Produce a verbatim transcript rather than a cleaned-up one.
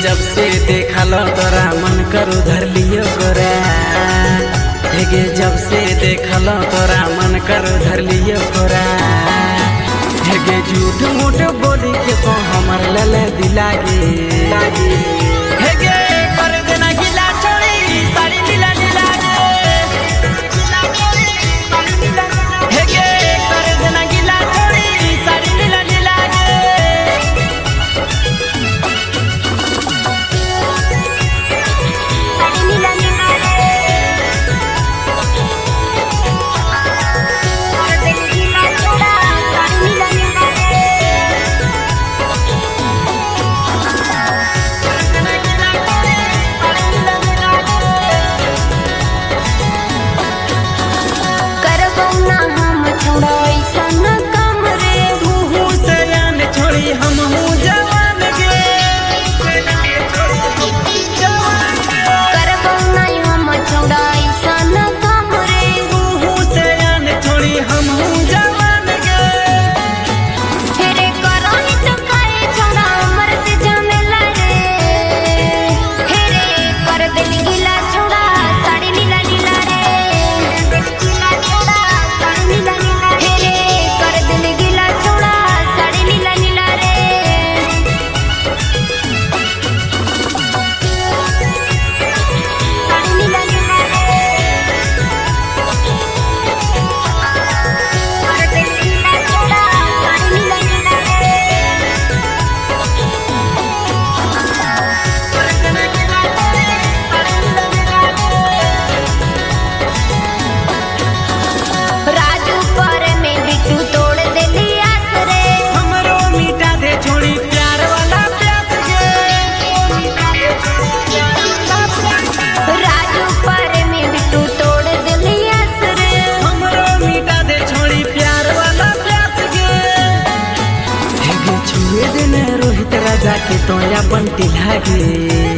जब से देखल तोरा मन करू धर लियो गोरा, हेगे जब से देखल तोरा मन करू धर लियो गोरा, हेगे झूठ मूठ बोली के तो हमर लले दिलागे, हेगे कर देना गिला छोड़ी साड़ी नीला नीला गे, हेगे कर देना गिला छोड़ी साड़ी नीला नीला गे। जाके तो या बनती लागे।